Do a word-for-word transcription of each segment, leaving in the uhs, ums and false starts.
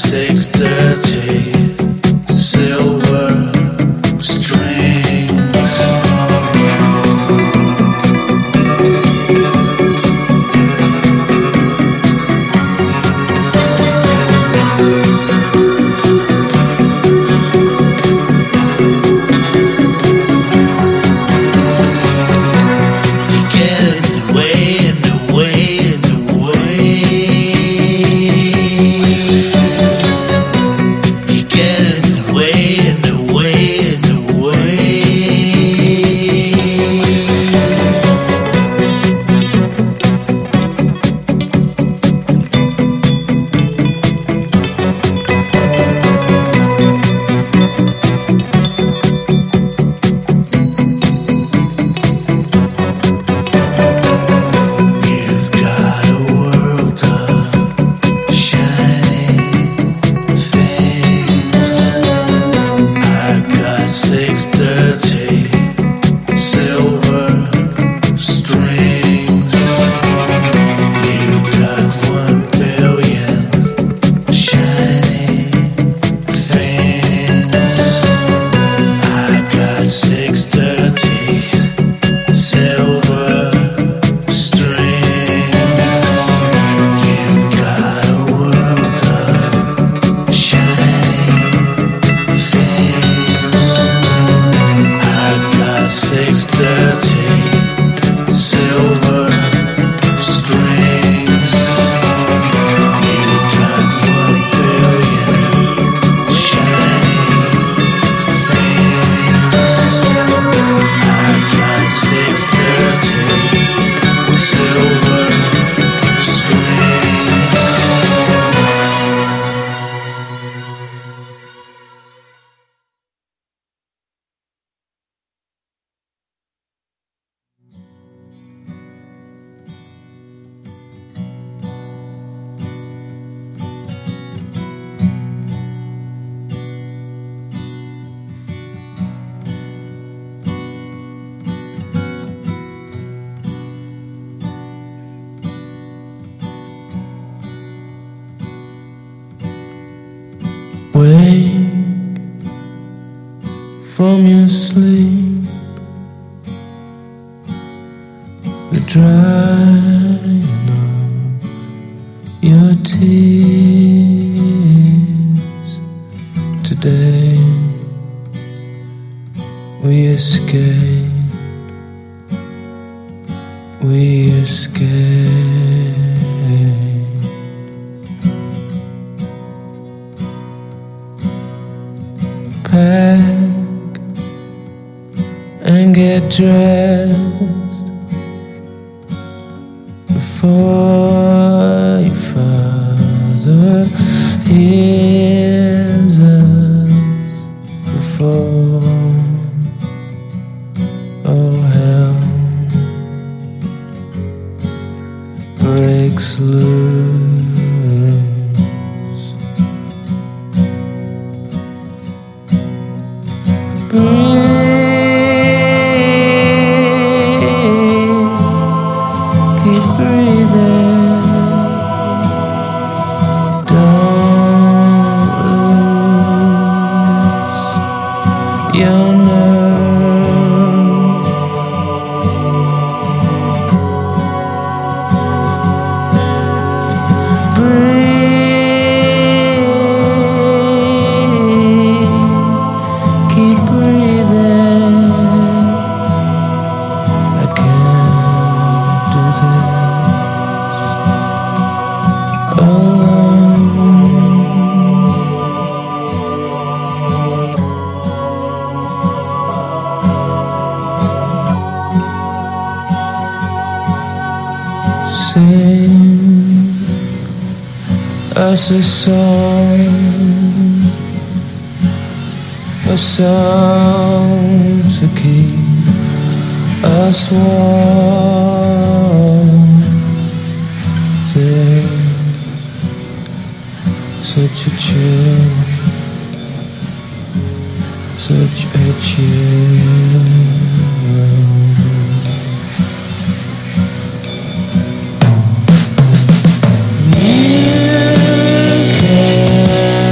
six dirty silver strings. You get in the way, in the way, in the way. You get in the way, in the way, in the way. You've got a world of shining things. I've got six dirty silver strings. You've got one billion shining things. I've got six dirty silver strings. You've got a world of shining things. I've got six dirty silver strings. You've got one billion shining things. I've got six dirty silver strings. Wake from your sleep, the drying of your tears. Today we escape, we escape. Pack and get dressed before your father hears us, before all hell breaks loose. Breathe, keep breathing. Don't lose your nerve. Breathe, keep breathing. I can't do this alone. Sing us a song, a song to keep us warm. There's such a chill, such a chill. You can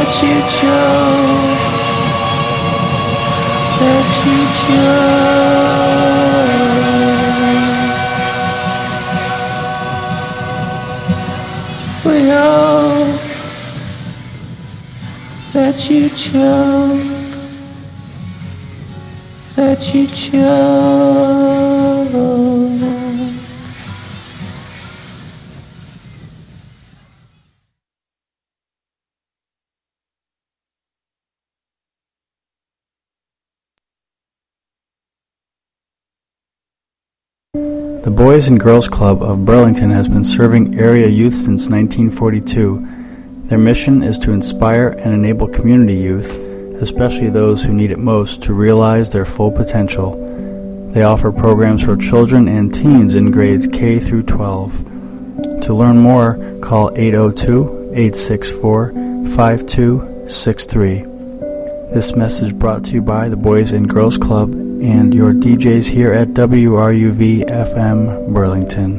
that you chose, that you chose. We hope that you chose, that you chose. The Boys and Girls Club of Burlington has been serving area youth since nineteen forty-two. Their mission is to inspire and enable community youth, especially those who need it most, to realize their full potential. They offer programs for children and teens in grades K through twelve. To learn more, call eight oh two, eight six four, five two six three. This message brought to you by the Boys and Girls Club and your D Js here at W R U V F M Burlington.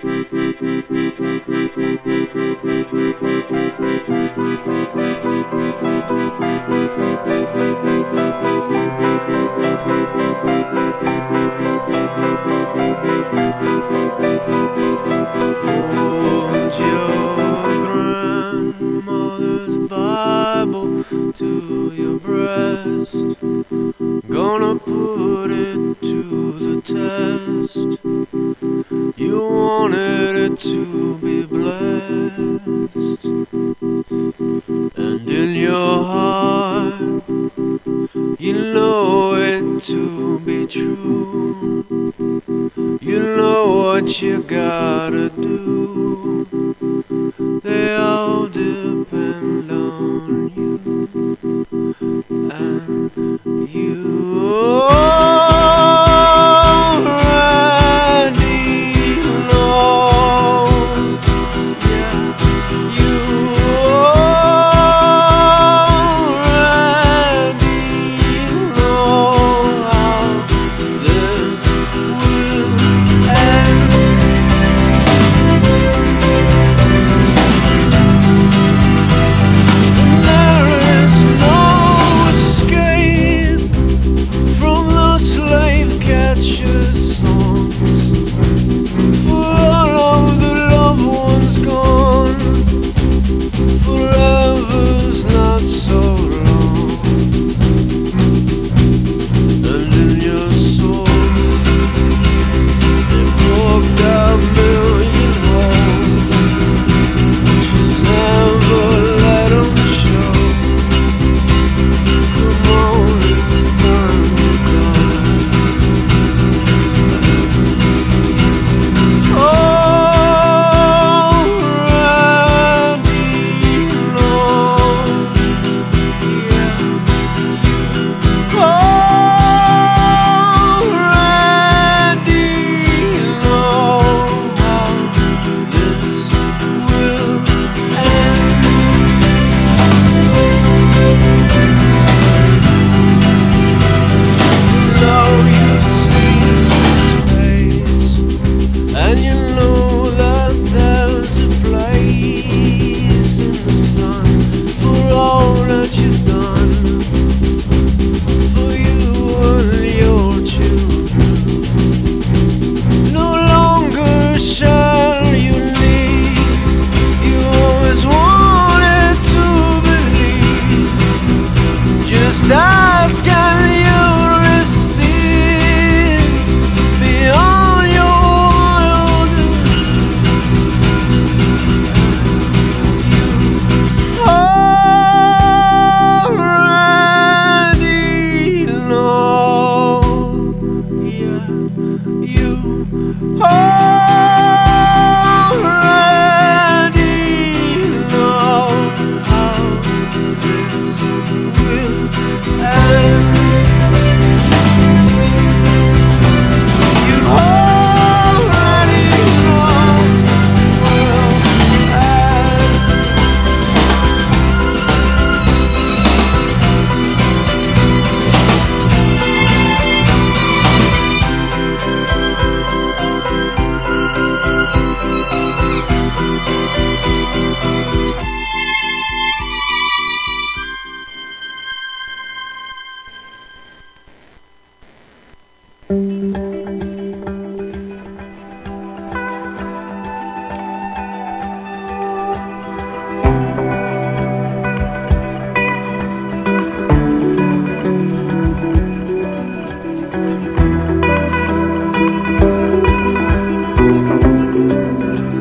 Hold your grandmother's Bible to your breast. Gonna put it to the test. You wanted it to be blessed, and in your heart you know it to be true. You know what you gotta do. They all depend on you, and you.